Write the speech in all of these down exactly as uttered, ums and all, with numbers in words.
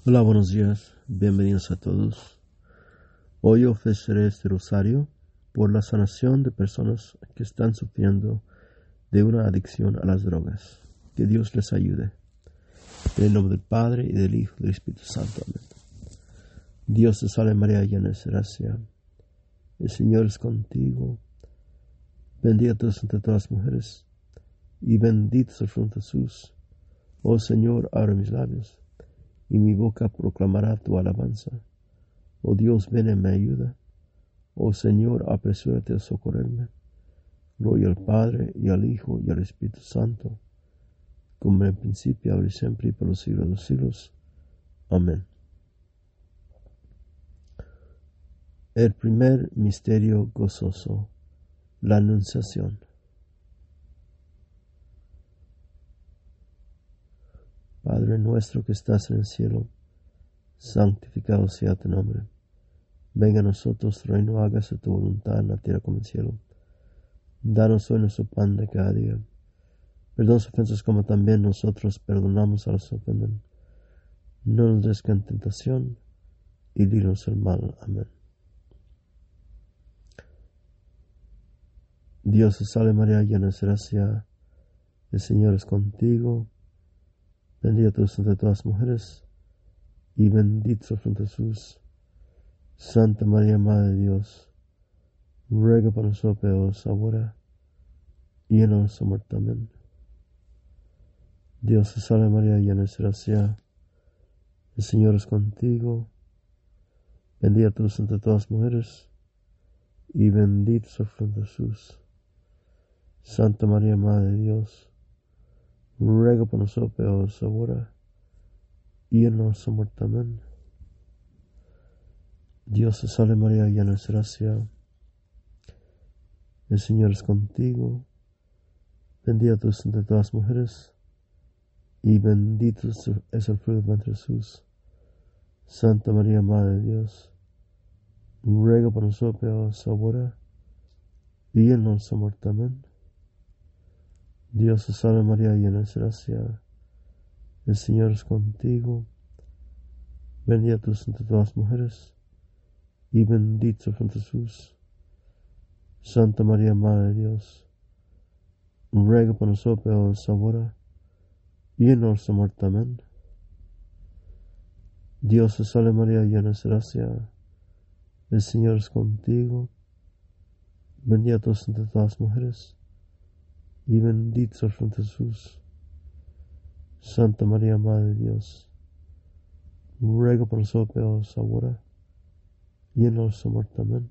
Hola, buenos días, bienvenidos a todos. Hoy ofreceré este rosario por la sanación de personas que están sufriendo de una adicción a las drogas. Que Dios les ayude. En el nombre del Padre, y del Hijo, y del Espíritu Santo. Amén. Dios te salve María, llena de gracia. El Señor es contigo. Bendita tú entre todas las mujeres, y bendito es el fruto de Jesús. Oh Señor, abre mis labios, y mi boca proclamará tu alabanza. Oh Dios, ven y me ayuda. Oh Señor, apresúrate a socorrerme. Gloria al Padre, y al Hijo, y al Espíritu Santo, como en el principio, ahora y siempre, y por los siglos de los siglos. Amén. El primer misterio gozoso, la Anunciación. Padre nuestro que estás en el cielo, santificado sea tu nombre. Venga a nosotros tu reino, hágase tu voluntad en la tierra como en el cielo. Danos hoy nuestro pan de cada día. Perdona sus ofensas como también nosotros perdonamos a los que ofenden. No nos des en tentación, y líbranos del mal. Amén. Dios te salve María, llena de gracia, el Señor es contigo. Bendita tú entre todas las mujeres, y bendito es el fruto de Jesús. Santa María, Madre de Dios, ruega por nosotros pecadores, ahora y en nuestra muerte. Amén. Dios te salve María, llena de gracia, el Señor es contigo. Bendita tú entre todas las mujeres, y bendito es el fruto de Jesús. Santa María, Madre de Dios, ruega por nosotros pecadores, ahora y en nuestra muerte. Amén. Dios te salve María, llena de gracia, el Señor es contigo. Bendita tú entre todas las mujeres, y bendito es el fruto de tu vientre Jesús. Santa María, Madre de Dios, ruega por nosotros pecadores, ahora y en nuestra muerte. Amén. Dios te salve María, llena de gracia, el Señor es contigo. Bendita tú entre todas las mujeres, y bendito es el fruto de Jesús. Santa María, Madre de Dios, ruega por nosotros pecadores, ahora y en nuestra muerte. Amén. Dios te salve María, llena de gracia, el Señor es contigo. Bendita tú entre todas las mujeres, y bendito es el fruto de Jesús. Santa María, Madre de Dios, ruega por nosotros pecadores, ahora y en nuestra muerte. Amén.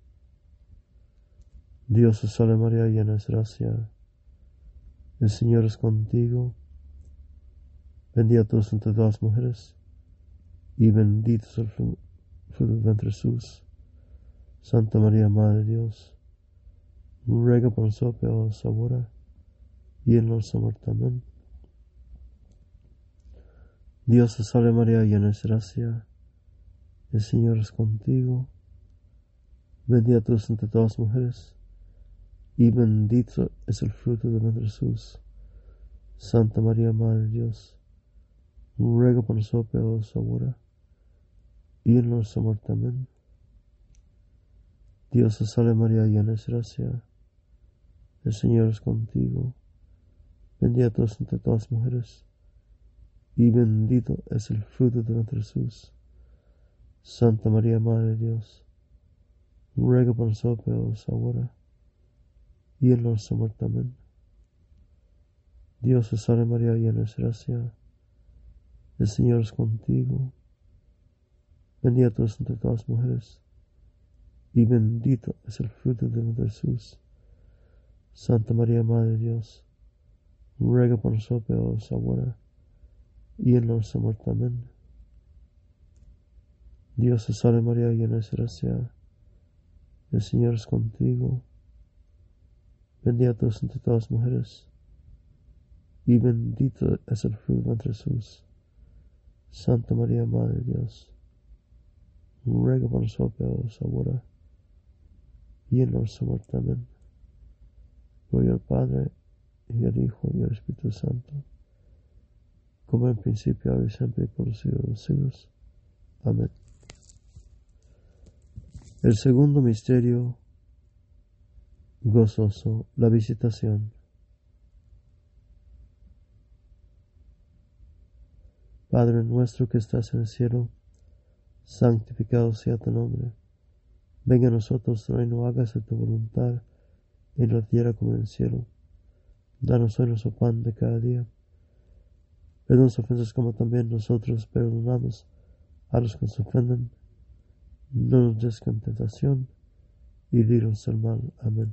Dios te salve María, llena de gracia, el Señor es contigo. Bendita tú entre todas las mujeres, y bendito es el fruto del vientre Jesús. Santa María, Madre de Dios, ruega por nosotros pecadores, ahora y en nuestra muerte. Amén. Dios te salve María, llena de gracia, el Señor es contigo. Bendita tú entre todas las mujeres, y bendito es el fruto de nuestro Jesús. Santa María, Madre de Dios, ruega por nosotros pecadores, ahora y en nuestra muerte. Amén. Dios te salve María, llena de gracia, el Señor es contigo. Bendita tú entre todas las mujeres, y bendito es el fruto de nuestro Jesús. Santa María, Madre de Dios, ruega por nosotros pecadores, ahora y en nuestra muerte. Amén. Dios te salve María, llena de gracia, el Señor es contigo. Bendita tú entre todas las mujeres, y bendito es el fruto de nuestro Jesús. Santa María, Madre de Dios, ruega por nosotros pecadores, ahora y en nuestra muerte. Amén. Dios te salve María, llena de gracia, el Señor es contigo. Bendita tú entre todas las mujeres, y bendito es el fruto de nuestro Jesús. Santa María, Madre de Dios, ruega por nosotros pecadores, ahora y en nuestra muerte. Amén. Gloria al Padre, y al Hijo, y al Espíritu Santo, como en principio, ahora y siempre, y por los siglos de los siglos. Amén. El segundo misterio gozoso, la visitación. Padre nuestro que estás en el cielo, santificado sea tu nombre. Venga a nosotros tu reino, hágase tu voluntad, en la tierra como en el cielo. Danos hoy nuestro pan de cada día. Perdona nuestras ofensas como también nosotros perdonamos a los que nos ofenden. No nos des en tentación, y líbranos del mal. Amén.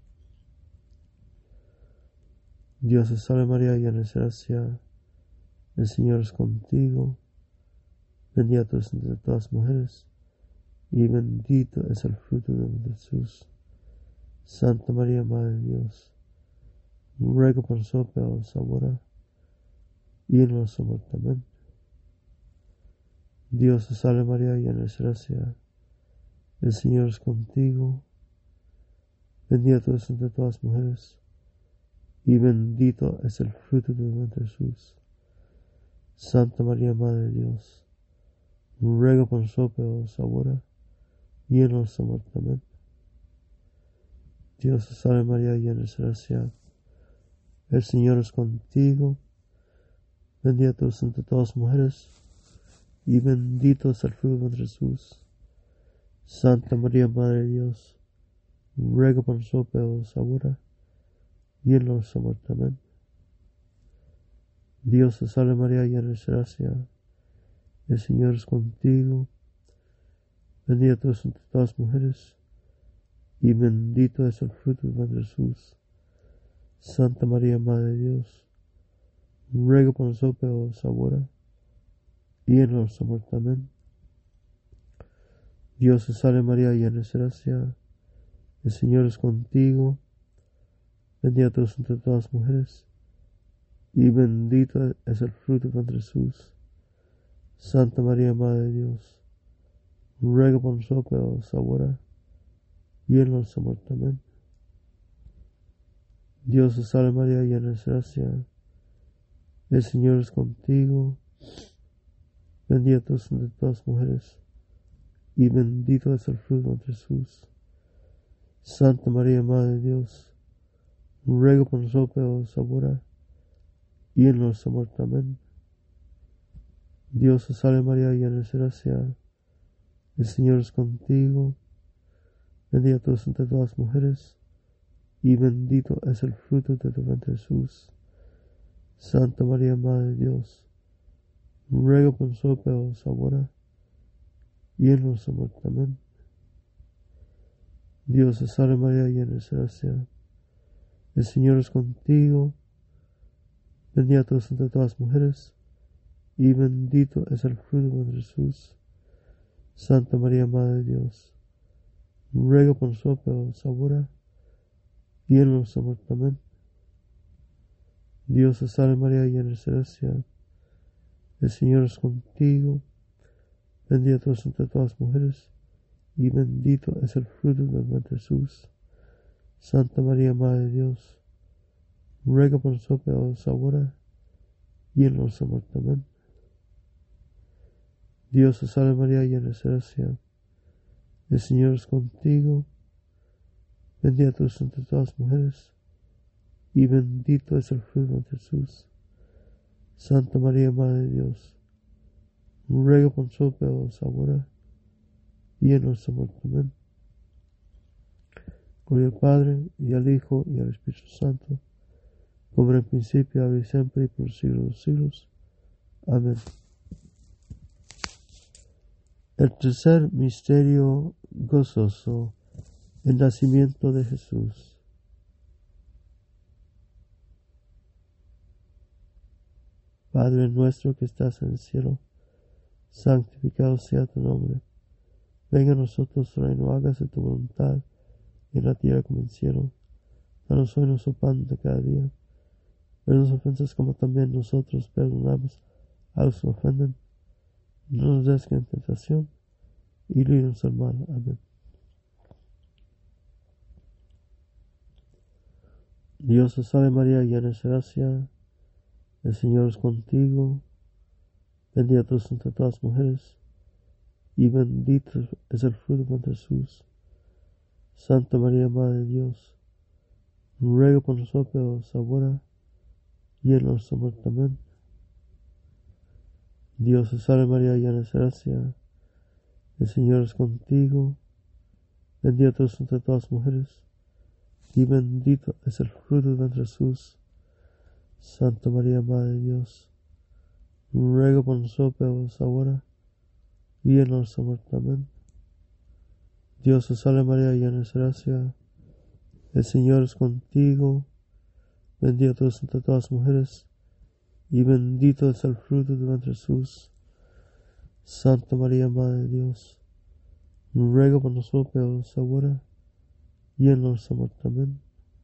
Dios te salve María, llena de gracia, el Señor es contigo. Bendita tú eres entre todas las mujeres, y bendito es el fruto de tu Jesús. Santa María, Madre de Dios, ruega por nosotros pecadores ahora y en nuestra muerte. Amén. Dios te salve María, llena de gracia, el Señor es contigo. Bendita tú eres entre todas las mujeres, y bendito es el fruto de tu vientre Jesús. Santa María, Madre de Dios, ruega por nosotros pecadores ahora y en nuestra muerte. Amén. Dios te salve María, llena de gracia, el Señor es contigo. Bendita tú eres entre todas las mujeres, y bendito es el fruto de tu vientre Jesús. Santa María, Madre de Dios, ruega por nosotros pecadores ahora y en nuestra muerte. Amén. Dios te salve María, llena de gracia, el Señor es contigo. Bendita tú eres entre todas las mujeres, y bendito es el fruto de tu vientre Jesús. Santa María, Madre de Dios, ruega por nosotros pecadores ahora y en nuestra muerte. Amén. Dios te salve María, llena de gracia, el Señor es contigo. Bendita tú eres entre todas las mujeres, y bendito es el fruto de tu vientre Jesús. Santa María, Madre de Dios, ruega por nosotros pecadores ahora y en nuestra muerte. Amén. Dios te salve María, llena de gracia, el Señor es contigo. Bendita tú eres entre todas las mujeres, y bendito es el fruto de tu vientre Jesús. Santa María, Madre de Dios, ruega por nosotros pecadores ahora y en nuestra muerte. Amén. Dios te salve María, llena de gracia, el Señor es contigo. Bendita tú eres entre todas las mujeres, y bendito es el fruto de tu vientre Jesús. Santa María, Madre de Dios, ruega por nosotros pecadores ahora y en nuestra muerte. Amén. Dios te salve María, llena de gracia, el Señor es contigo. Bendita tú eres entre todas las mujeres, y bendito es el fruto de tu vientre Jesús. Santa María, Madre de Dios, ruega por nosotros pecadores ahora y en nuestra muerte. Amén. Dios te salve María, llena de gracia, el Señor es contigo. Bendita tú eres entre todas las mujeres, y bendito es el fruto de tu vientre Jesús. Santa María, Madre de Dios, ruega por nosotros pecadores ahora y en nuestra muerte. Amén. Dios te salve María, llena de gracia, el Señor es contigo. Bendita tú eres entre todas las mujeres, y bendito es el fruto de tu vientre Jesús. Santa María, Madre de Dios, ruega por nosotros pecadores ahora y en nuestra muerte. Amén. Gloria al Padre, y al Hijo, y al Espíritu Santo, como en el principio, ahora y siempre, y por los siglos de los siglos. Amén. El tercer misterio gozoso, el nacimiento de Jesús. Padre nuestro que estás en el cielo, santificado sea tu nombre. Venga a nosotros tu reino, hágase tu voluntad, en la tierra como en el cielo. Danos hoy nuestro pan de cada día. Perdona nuestras ofensas como también nosotros perdonamos a los que nos ofenden. No nos des en tentación, y líbranos del mal. Amén. Dios te salve María, llena de gracia, el Señor es contigo, bendita tú eres entre todas las mujeres, y bendito es el fruto de tu vientre Jesús. Santa María, Madre de Dios, ruega por nosotros pecadores, ahora y en nuestra muerte. Amén. Dios te salve María, llena de gracia, el Señor es contigo, bendita tú eres entre todas las mujeres, y bendito es el fruto de tu vientre Jesús. Santa María, Madre de Dios, ruega por nosotros pecadores, ahora y en nuestra muerte. Amén. Dios te salve María, llena de gracia, el Señor es contigo, bendita tú eres entre todas las mujeres, y bendito es el fruto de tu vientre Jesús. Santa María, Madre de Dios, ruega por nosotros pecadores, ahora y en nuestra muerte. Amén.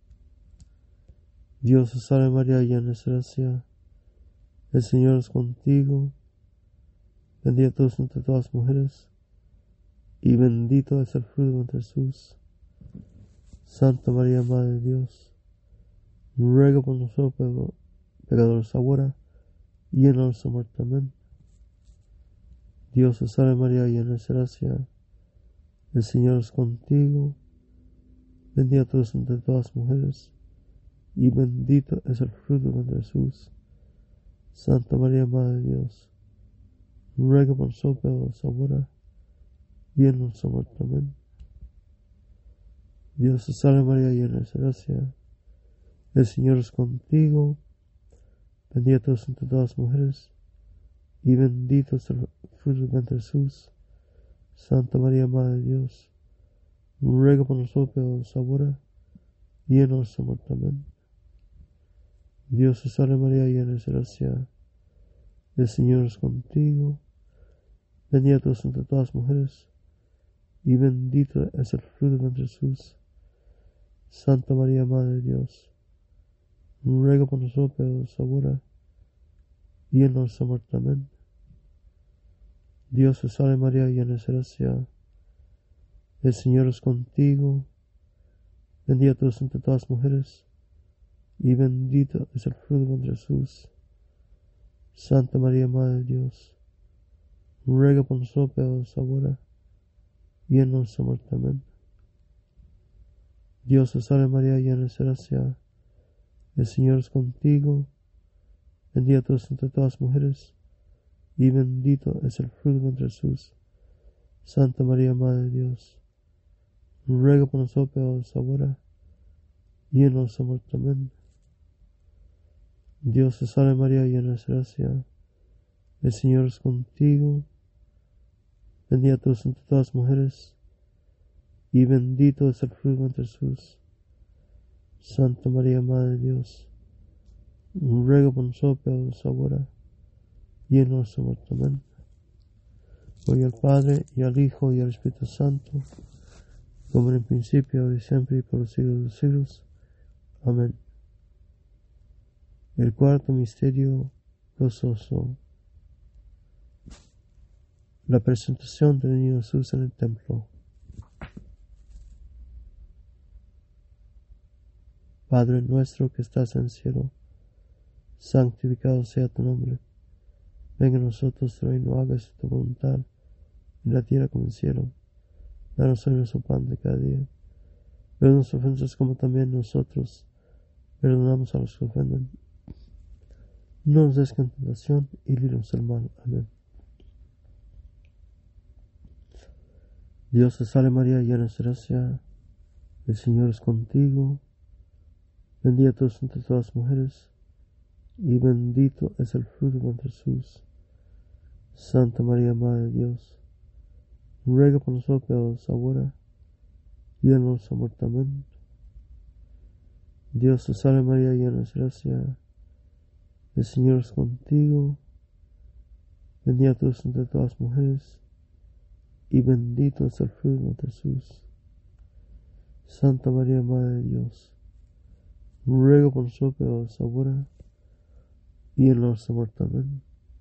Dios te salve María, llena de gracia, el Señor es contigo, bendita tú eres entre todas las mujeres, y bendito es el fruto de tu vientre Jesús. Santa María, Madre de Dios, ruega por nosotros pecadores, ahora y en nuestra muerte. Amén. Dios te salve María, llena de gracia, el Señor es contigo, bendita tú eres entre todas las mujeres, y bendito es el fruto de tu vientre Jesús. Santa María, Madre de Dios, ruega por nosotros pecadores, ahora y en nuestra muerte. Amén. Dios te salve María, llena de gracia, el Señor es contigo, bendita tú eres entre todas las mujeres, y bendito es el fruto de tu vientre Jesús. Santa María, Madre de Dios, ruega por nosotros pecadores, ahora y en nuestra muerte. Amén. Dios te salve María, llena de gracia, el Señor es contigo, bendita tú eres entre todas las mujeres, y bendito es el fruto de tu vientre Jesús. Santa María, Madre de Dios, ruega por nosotros pecadores, ahora y en nuestra muerte. Amén. Dios te salve María, llena de gracia, el Señor es contigo, bendita tú eres entre todas las mujeres, y bendito es el fruto de tu vientre Jesús. Santa María, Madre de Dios, ruega por nosotros pecadores, ahora y en nuestra muerte. Amén. Dios te salve María, llena de gracia, el Señor es contigo, bendita tú eres entre todas las mujeres, y bendito es el fruto de tu vientre Jesús. Santa María, Madre de Dios, ruega por nosotros pecadores, ahora y en nuestra muerte. Amén. Dios te salve María, llena de gracia, el Señor es contigo, bendita tú eres entre todas las mujeres, y bendito es el fruto de tu vientre Jesús. Santa María, Madre de Dios, ruega por nosotros pecadores, ahora y en nuestra muerte. Amén. Gloria al Padre, y al Hijo, y al Espíritu Santo, como en el principio, ahora y siempre, y por los siglos de los siglos. Amén. El cuarto misterio gozoso, la presentación del niño Jesús en el templo. Padre nuestro que estás en el cielo, santificado sea tu nombre. Venga a nosotros tu reino, hágase tu voluntad, en la tierra como en el cielo. Danos hoy nuestro pan de cada día. Perdona nuestras ofensas como también nosotros perdonamos a los que ofenden. No nos des en tentación y líbranos del mal. Amén. Dios te salve María, llena de gracia, el Señor es contigo, bendita tú eres entre todas las mujeres, y bendito es el fruto de tu vientre Jesús. Santa María, Madre de Dios, ruega por nosotros pecadores, ahora y en nuestra muerte. Amén. Dios te salve María, llena de gracia, el Señor es contigo, bendita tú eres entre todas las mujeres, y bendito es el fruto de tu vientre Jesús. Santa María, Madre de Dios, ruega por nosotros pecadores, ahora y en nuestra muerte. Amén.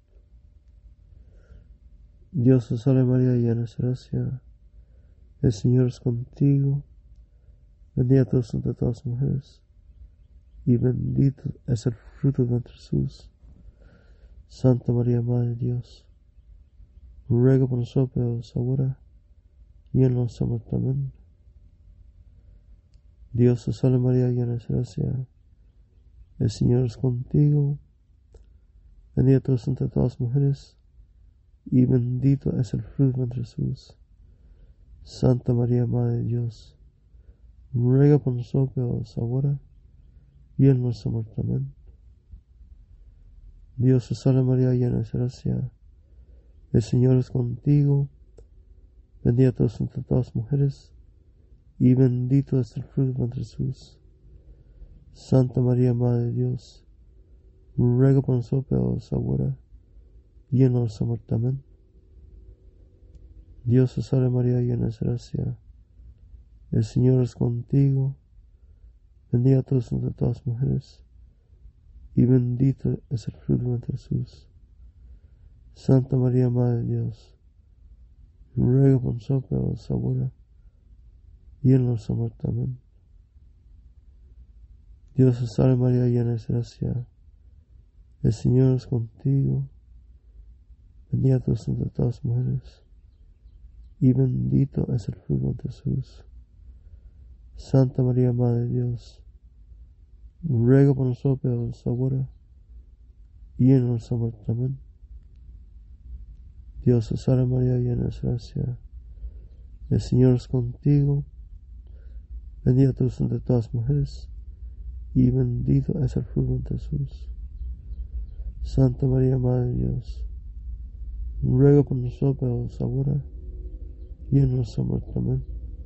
Dios te salve María, llena de gracia, el Señor es contigo, bendita tú eres entre todas las mujeres, y bendito es el fruto de tu vientre Jesús. Santa María, Madre de Dios, ruega por nosotros ahora y en nuestra muerte. Amén. Dios te salve María, llena de gracia, el Señor es contigo, bendita tú eres entre todas las mujeres, y bendito es el fruto de tu vientre Jesús. Santa María, Madre de Dios, ruega por nosotros ahora y en nuestra muerte. Amén. Dios te salve María, llena de gracia, el Señor es contigo, bendita tú eres entre todas las mujeres, y bendito es el fruto de tu vientre Jesús. Santa María, Madre de Dios, ruega por nosotros ahora y en nuestra muerte. Amén. Dios te salve María, llena de gracia, el Señor es contigo, bendita tú eres entre todas las mujeres, y bendito es el fruto de tu vientre Jesús. Santa María, Madre de Dios, ruega por nosotros ahora y en nuestra muerte. Amén. Dios te salve María, llena de gracia, el Señor es contigo, bendita tú eres entre todas las mujeres, y bendito es el fruto de tu vientre Jesús. Santa María, Madre de Dios, ruega por nosotros ahora y en nuestra muerte. Amén. Dios te salve María, llena de gracia, el Señor es contigo, bendita tú eres entre todas las mujeres, y bendito es el fruto de tu vientre Jesús. Santa María, Madre de Dios, ruega por nosotros ahora y en nuestra muerte. Amén.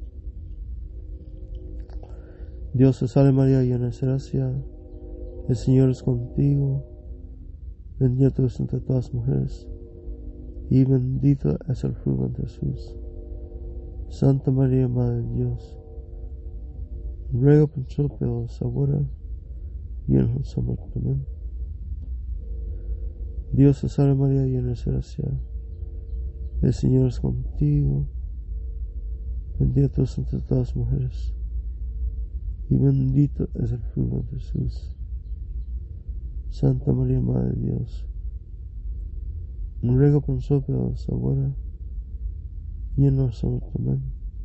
Dios te salve María, llena de gracia, el Señor es contigo, bendita tú eres entre todas las mujeres, y bendito es el fruto de tu vientre Jesús. Santa María, Madre de Dios, ruega por nosotros ahora y en nuestra muerte. Amén. Dios te salve María, llena de gracia, el Señor es contigo, bendita tú eres entre todas las mujeres, y bendito es el fruto de Jesús. Santa María, Madre de Dios, ruega por nosotros ahora y en nuestra muerte. Amén.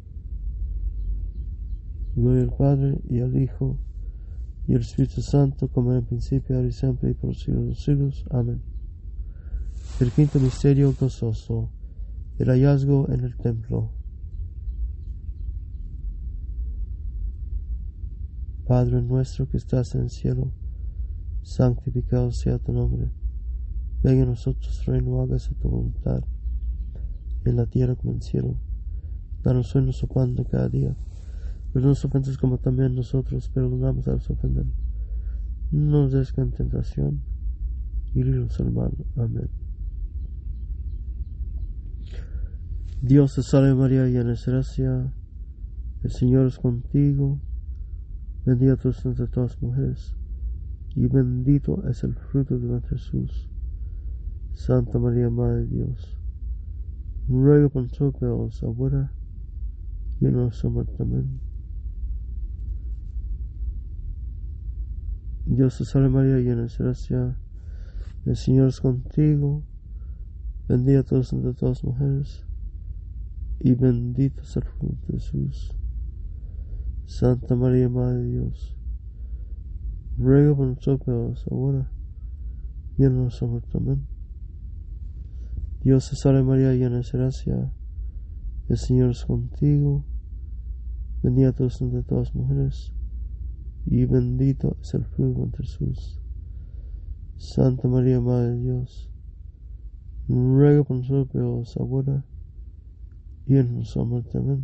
Gloria al Padre, y al Hijo, y al Espíritu Santo, como en el principio, ahora y siempre, y por los siglos de los siglos. Amén. El quinto misterio gozoso, el hallazgo en el templo. Padre nuestro que estás en el cielo, santificado sea tu nombre. Venga a nosotros tu reino, hágase tu voluntad, en la tierra como en el cielo. Danos hoy nuestro pan de cada día. Perdona nuestras ofensas como también nosotros perdonamos a los que ofenden. No nos des en tentación, y líbranos del mal. Amén. Dios te salve María, llena de gracia, el Señor es contigo, bendita tú eres entre todas las mujeres, y bendito es el fruto de tu vientre Jesús. Santa María, Madre de Dios, ruega por nosotros ahora y en nuestra muerte. Amén. Dios te salve María, llena de gracia, el Señor es contigo, bendita tú eres entre todas las mujeres, y bendito es el fruto de Jesús. Santa María, Madre de Dios, ruega por nosotros ahora y en nuestra muerte. Amén. Dios te salve María, llena de gracia, el Señor es contigo, bendita tú eres entre todas las mujeres, y bendito es el fruto de tu vientre Jesús. Santa María, Madre de Dios, ruega por nosotros ahora y en nuestra muerte. Amén.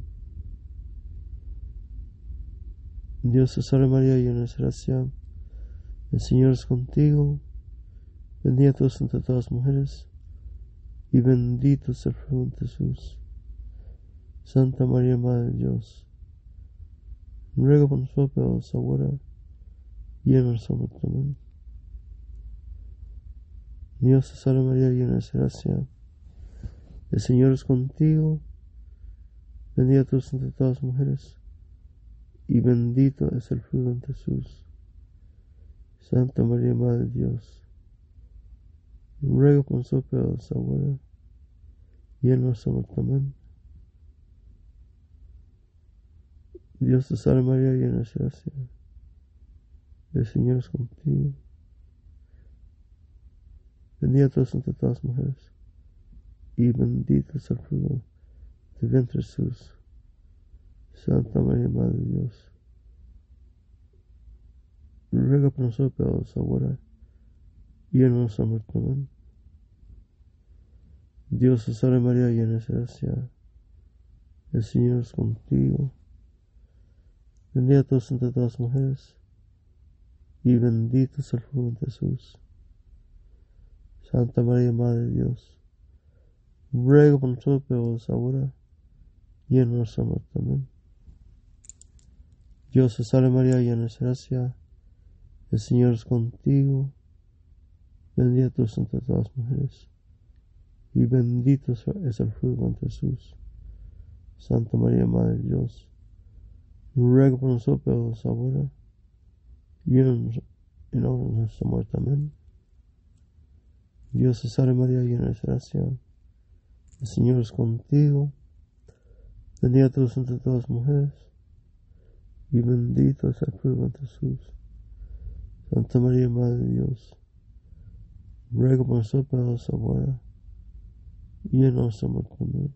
Dios te salve María, llena de gracia, el Señor es contigo, bendita tú eres entre todas las mujeres, y bendito es el fruto de tu vientre Jesús. Santa María, Madre de Dios, ruega por nosotros ahora y en nuestra muerte. Amén. Dios te salve María, llena de gracia, el Señor es contigo, bendita tú eres entre todas las mujeres, y bendito es el fruto de Jesús. Santa María, Madre de Dios, ruego por nosotros ahora y en nuestra muerte. Amén. Dios te salve María, llena de gracia, el Señor es contigo. Bendita tú eres entre todas las mujeres, y bendito es el fruto de tu vientre Jesús. Santa María, Madre de Dios, ruega por nosotros ahora y en nuestra muerte. Amén. Dios te salve María, llena de gracia, el Señor es contigo. Bendita tú eres entre todas las mujeres, y bendito es el fruto de Jesús. Santa María, Madre de Dios, ruega por nosotros ahora y en nuestra muerte. Amén. Dios te salve María, llena de gracia, el Señor es contigo. Bendita tú eres entre todas las mujeres, y bendito es el fruto de Jesús. Santa María, Madre de Dios, ruega por nosotros ahora y en, en hora de nuestra muerte. Amén. Dios te salve María, llena de gracia, el Señor es contigo. Bendita tú eres entre todas las mujeres, y bendito es el fruto de Jesús. Santa María, Madre de Dios, ruega por nosotros ahora y en nuestra muerte. Amén.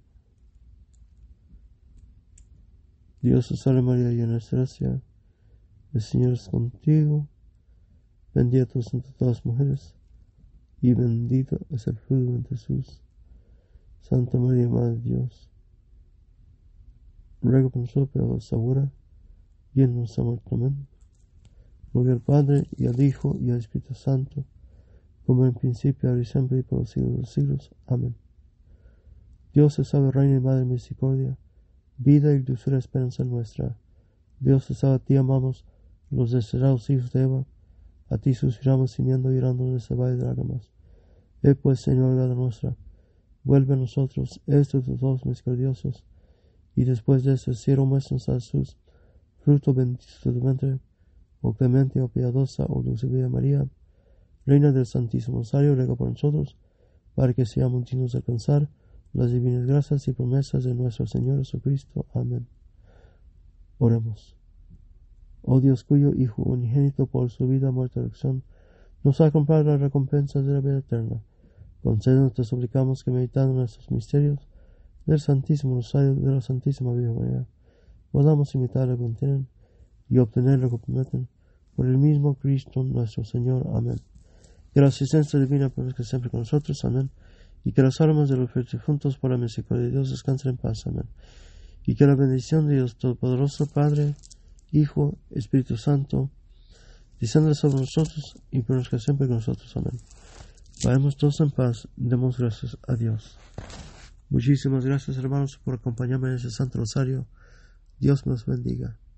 Dios te salve María, llena de gracia, el Señor es contigo. Bendita tú eres entre todas las mujeres, y bendito es el fruto de Jesús. Santa María, Madre de Dios, ruega por nosotros ahora y en nuestra muerte. Amén. Gloria al Padre, y al Hijo, y al Espíritu Santo, como en principio, ahora y siempre, y por los siglos de los siglos. Amén. Dios te salve, Reina y Madre de misericordia, vida y dulzura, esperanza nuestra. Dios te salve, a ti amamos los desterrados hijos de Eva, a ti suspiramos gimiendo y llorando en ese valle de lágrimas. Ve pues, Señor, Padre nuestra, vuelve a nosotros estos tus ojos misericordiosos, y después de este cielo muéstranos a Jesús, fruto bendito de tu vientre, oh clemente, oh piadosa, oh dulce Virgen María, Reina del Santísimo Rosario, ruega por nosotros, para que seamos dignos de alcanzar las divinas gracias y promesas de nuestro Señor Jesucristo. Amén. Oremos. Oh Dios, cuyo Hijo unigénito por su vida, muerte y resurrección nos ha comprado las recompensas de la vida eterna, concédenos, te suplicamos, que meditando nuestros misterios del Santísimo Rosario de la Santísima Virgen María, podamos imitar lo que contienen y obtener lo que prometen, por el mismo Cristo nuestro Señor. Amén. Que la asistencia divina permanezca siempre con nosotros. Amén. Y que las almas de los fieles juntos por la misericordia de Dios descansen en paz. Amén. Y que la bendición de Dios Todopoderoso, Padre, Hijo, Espíritu Santo, descienda sobre nosotros y permanezca siempre con nosotros. Amén. Vayamos todos en paz. Demos gracias a Dios. Muchísimas gracias, hermanos, por acompañarme en ese Santo Rosario. Dios nos bendiga.